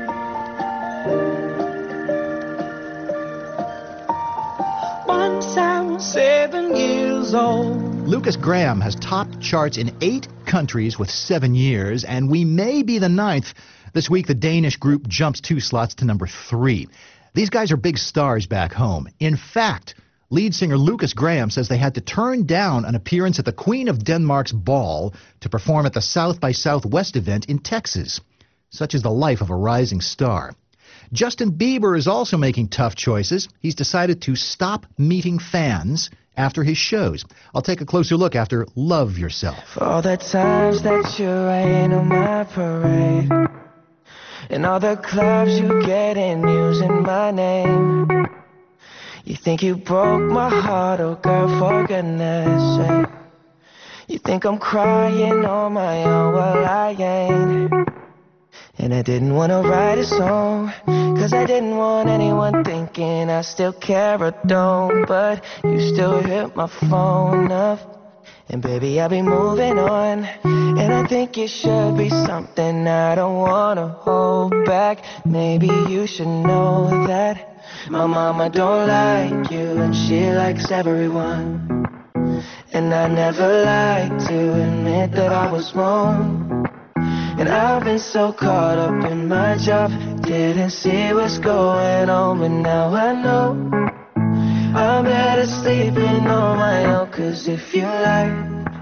Once I was seven years old. Lucas Graham has topped charts in eight countries with seven years, and we may be the ninth. This week, the Danish group jumps two slots to number three. These guys are big stars back home. In fact, lead singer Lucas Graham says they had to turn down an appearance at the Queen of Denmark's ball to perform at the South by Southwest event in Texas. Such is the life of a rising star. Justin Bieber is also making tough choices. He's decided to stop meeting fans after his shows. I'll take a closer look after Love Yourself. For all the times that you rain on my parade, and all the clubs you get in using my name. You think you broke my heart, oh girl, for goodness sake. You think I'm crying on my own, well I ain't. And I didn't want to write a song, 'cause I didn't want anyone thinking I still care or don't. But you still hit my phone up, and baby I'll be moving on. And I think it should be something I don't want to hold back. Maybe you should know that my mama don't like you and she likes everyone. And I never like to admit that I was wrong. And I've been so caught up in my job, didn't see what's going on. But now I know I'm better sleeping on my own. 'Cause if you like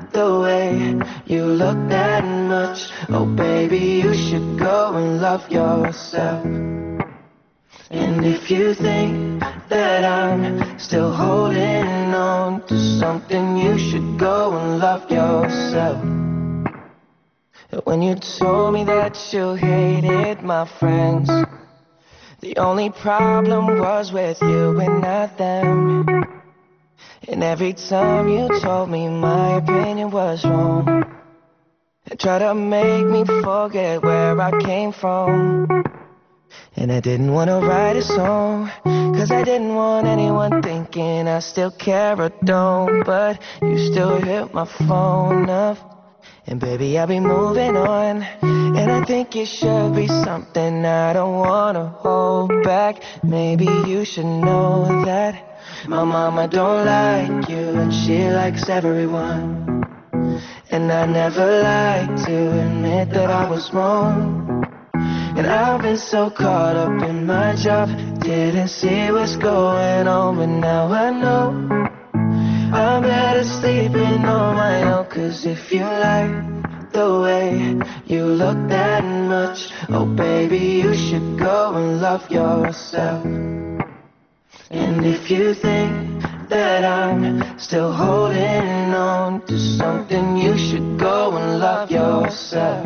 the way you look that much. Oh baby, you should go and love yourself. And if you think that I'm still holding on to something, you should go and love yourself. When you told me that you hated my friends, the only problem was with you and not them. And every time you told me my opinion was wrong, and tried to make me forget where I came from. And I didn't want to write a song, cause I didn't want anyone thinking I still care or don't. But you still hit my phone up, and baby, I'll be moving on. And I think it should be something I don't want to hold back. Maybe you should know that my mama don't like you, and she likes everyone. And I never like to admit that I was wrong. And I've been so caught up in my job, didn't see what's going on. But now I know I'm better sleeping on my own. Cause if you like the way you look that much, oh baby, you should go and love yourself. And if you think that I'm still holding on to something, you should go and love yourself.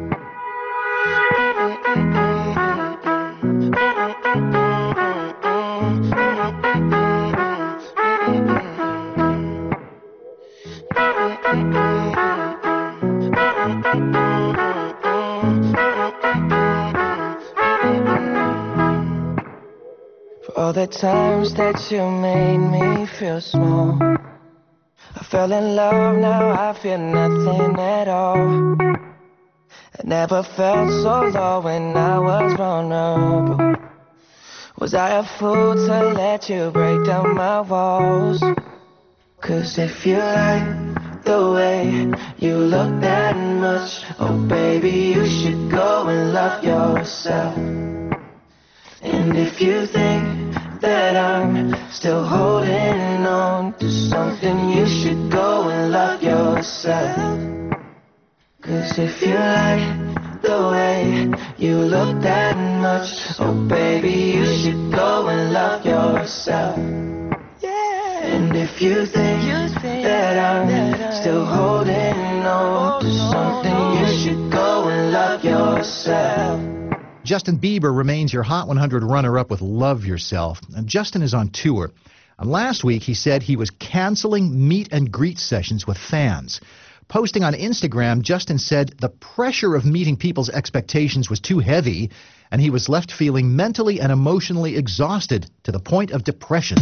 For all the times that you made me feel small, I fell in love, now I feel nothing at all. I never felt so low when I was vulnerable. Was I a fool to let you break down my walls? Cause if you like the way you look that much, oh baby, you should go and love yourself. And if you think that I'm still holding on to something, you should go and love yourself. Cause if you like the way you look that much, oh baby, you should go and love yourself. Yeah. And if you think, you think that I'm that still holding on to something, you should go and love yourself. Justin Bieber remains your Hot one hundred runner-up with Love Yourself. And Justin is on tour. And last week he said he was canceling meet and greet sessions with fans. Posting on Instagram, Justin said the pressure of meeting people's expectations was too heavy, and he was left feeling mentally and emotionally exhausted to the point of depression.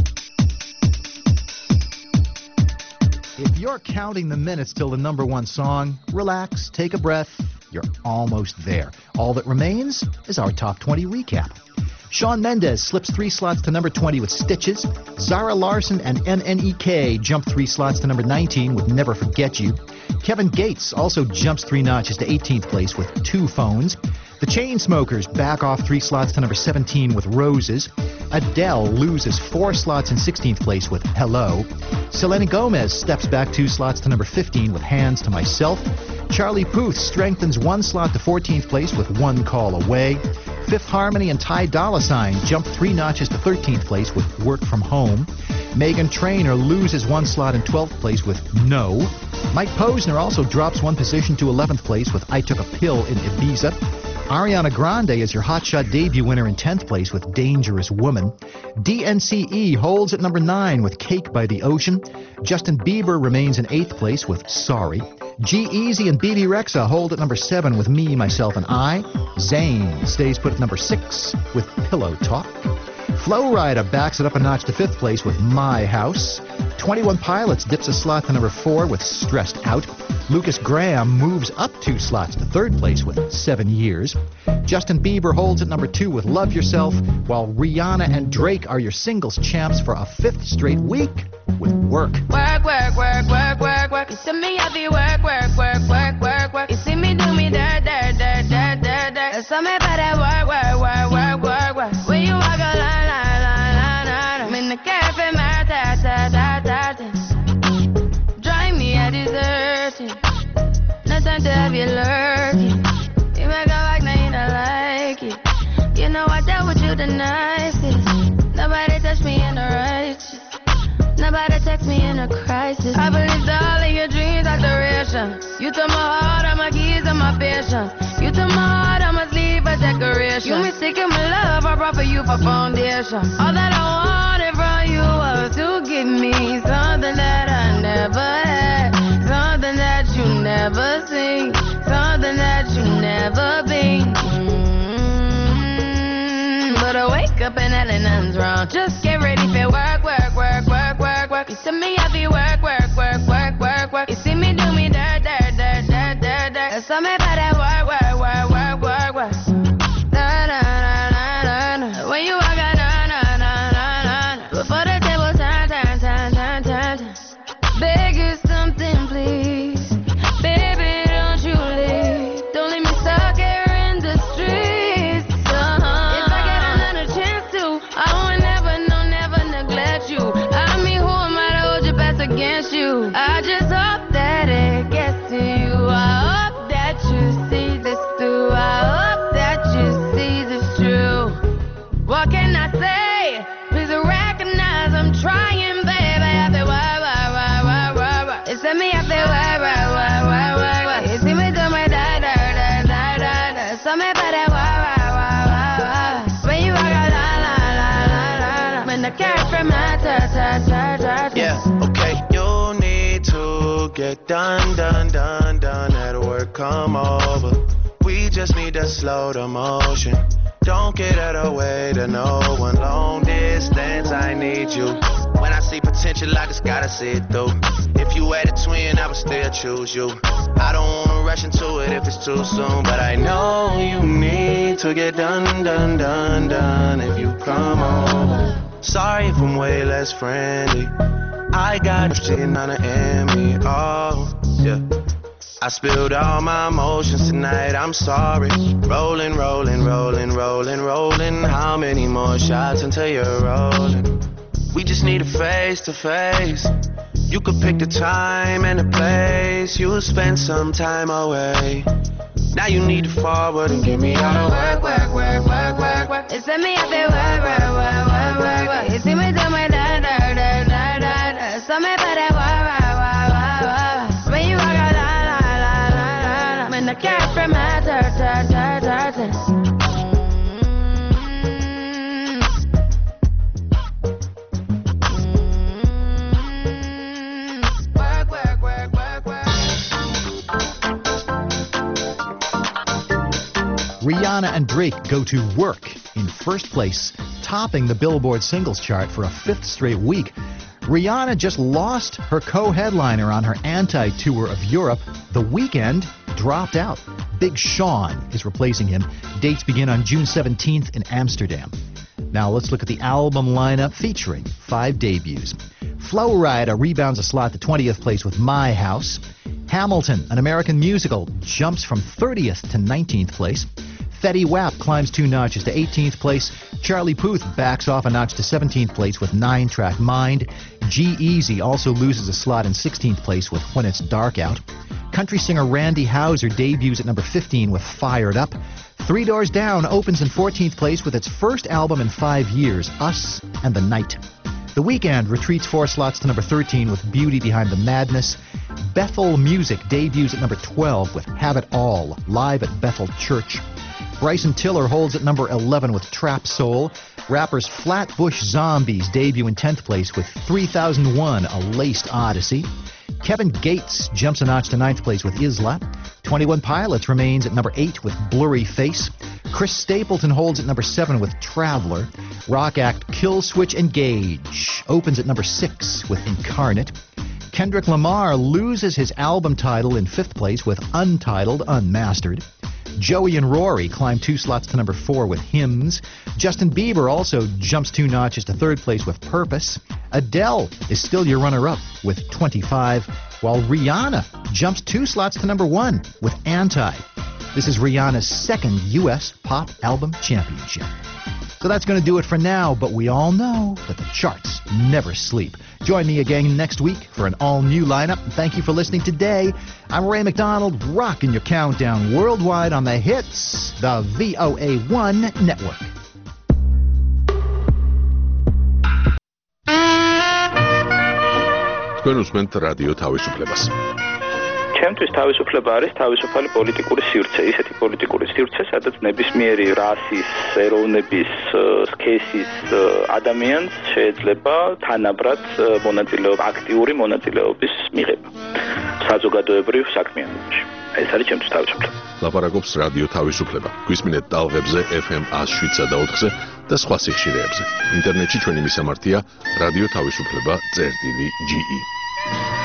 If you're counting the minutes till the number one song, relax, take a breath. You're almost there. All that remains is our top twenty recap. Shawn Mendes slips three slots to number twenty with Stitches. Zara Larsson and M N E K jump three slots to number nineteen with Never Forget You. Kevin Gates also jumps three notches to eighteenth place with Two Phones. The Chainsmokers back off three slots to number seventeen with Roses. Adele loses four slots in sixteenth place with Hello. Selena Gomez steps back two slots to number fifteen with Hands to Myself. Charlie Puth strengthens one slot to fourteenth place with One Call Away. Fifth Harmony and Ty Dolla Sign jump three notches to thirteenth place with Work From Home. Meghan Trainor loses one slot in twelfth place with No. Mike Posner also drops one position to eleventh place with I Took a Pill in Ibiza. Ariana Grande is your Hotshot debut winner in tenth place with Dangerous Woman. D N C E holds at number nine with Cake by the Ocean. Justin Bieber remains in eighth place with Sorry. G-Eazy and B B Rexha hold at number seven with Me, Myself, and I. Zayn stays put at number six with Pillow Talk. Flo Rida backs it up a notch to fifth place with My House. twenty-one Pilots dips a slot to number four with Stressed Out. Lucas Graham moves up two slots to third place with Seven Years. Justin Bieber holds at number two with Love Yourself, while Rihanna and Drake are your singles champs for a fifth straight week with Work. Work, work, work, work, work, work. You see me happy, work, work, work, work, work, work. You see me do me dirt, dirt, dirt, dirt, dirt, dirt. There's something about that work, work, work, work, work, work. When you walk a line, line, line, line, line. I'm in the cafe, my ta, ta, ta, ta, ta. Drive me a dessert. decoration. No time to have you lurking. You make a like, now you don't like it. You know I dealt with you the nicest. Nobody touched me in the righteous. Nobody text me in a crisis. I believed all of your dreams are duration. You took my heart, all my keys, and my patience. You took my heart, I must leave a decoration. You mistaken my love, I brought for you for foundation. All that I wanted from you was to give me something that I never had, something that you never seen, something that you never been. Mm-hmm. But I wake up and hell nothing's wrong. Just get ready for work, work, work, work, work, work. You see me happy, work, work, work, work, work, work. You see me do me dirt, dirt, dirt, dirt, dirt, dirt. There's something about that work, work, work, work, work, work. Na, na, na, na, na, na. When you walk out, na, na, na, na, na. Before the table turn, turn, turn, turn, turn, turn. Beg you something, please. Baby, don't you leave. Don't leave me stuck here in the streets. Uh-huh. If I get another chance to, I would never, no, never neglect you. I mean, who am I to hold your best against you? I just hope that it gets to you. I hope that you see this through. I hope that you see this true. What can I say? Please recognize I'm trying, baby. I feel why, why, why, why, why, why. It's me, I feel why, why, why, why, why, why. You see me do my da, da, da, da, da, da. So me about that why, why, why, why, why. When you walk out, la, la, la, la, la, la. When the cat from my ta, ta, ta, ta, ta. Yeah, okay. You need to get done, done, done, done. At work, come over. We just need to slow the motion. Don't get out of the way to no one. Long distance, I need you. When I see potential, I just gotta see it through. If you had a twin, I would still choose you. I don't wanna rush into it if it's too soon, but I know you need to get done, done, done, done. If you come over. Sorry if I'm way less friendly. I got shitting on the Emmy. Oh, yeah. I spilled all my emotions tonight, I'm sorry. Rolling, rolling, rolling, rolling, rolling. How many more shots until you're rolling? We just need a face to face. You could pick the time and the place. You'll spend some time away. Now you need to forward and give me all the work, work, work, work, work, work. It's me, I feel work, work, work, work, work, work. You see me do my da, da, da, da, da, da. So me about that work, work, work, work, work. When you walk out, la, la, la, la, la, la. When the cat from my ta, ta, ta, ta, ta. Rihanna and Drake go to Work in first place, topping the Billboard singles chart for a fifth straight week. Rihanna just lost her co-headliner on her anti-tour of Europe. The Weeknd dropped out. Big Sean is replacing him. Dates begin on June seventeenth in Amsterdam. Now let's look at the album lineup featuring five debuts. Flow Rida rebounds a slot to twentieth place with My House. Hamilton, an American musical, jumps from thirtieth to nineteenth place. Fetty Wap climbs two notches to eighteenth place. Charlie Puth backs off a notch to seventeenth place with nine-track Mind. G-Eazy also loses a slot in sixteenth place with When It's Dark Out. Country singer Randy Houser debuts at number fifteen with Fired Up. Three Doors Down opens in fourteenth place with its first album in five years, Us and the Night. The Weeknd retreats four slots to number thirteen with Beauty Behind the Madness. Bethel Music debuts at number twelve with Have It All, live at Bethel Church. Bryson Tiller holds at number eleven with Trap Soul. Rappers Flatbush Zombies debut in tenth place with three thousand one, A Laced Odyssey. Kevin Gates jumps a notch to ninth place with Isla. twenty-one Pilots remains at number eight with Blurry Face. Chris Stapleton holds at number seven with Traveler. Rock act Kill Switch Engage opens at number six with Incarnate. Kendrick Lamar loses his album title in fifth place with Untitled Unmastered. Joey and Rory climb two slots to number four with Hymns. Justin Bieber also jumps two notches to third place with Purpose. Adele is still your runner-up with twenty-five, while Rihanna jumps two slots to number one with Anti. This is Rihanna's second U S Pop Album Championship. So that's going to do it for now, but we all know that the charts never sleep. Join me again next week for an all-new lineup. Thank you for listening today. I'm Ray McDonald, rocking your countdown worldwide on the hits, the V O A one Network. თქვენ უსმენთ რადიო თავისუფლებას. ჩემთვის თავისუფლება არის თავისუფალი პოლიტიკური სივრცე, ისეთი პოლიტიკური სივრცე, სადაც ნებისმიერი რასის, ეროვნების, სქესის ადამიანს შეიძლება თანაბრად მონაწილეობა, აქტიური მონაწილეობის მიღება საზოგადოებრივ საქმიანობაში. ეს არის ჩემთვის თავისუფლება. ლაპარაკობს რადიო თავისუფლება. გვისმინეთ ტალღებზე ეფ ემ one oh seven და four და სხვა სიხშირეებზე. ინტერნეტში ჩვენი მისამართია რადიო თავისუფლება წერტილი ჯი ი.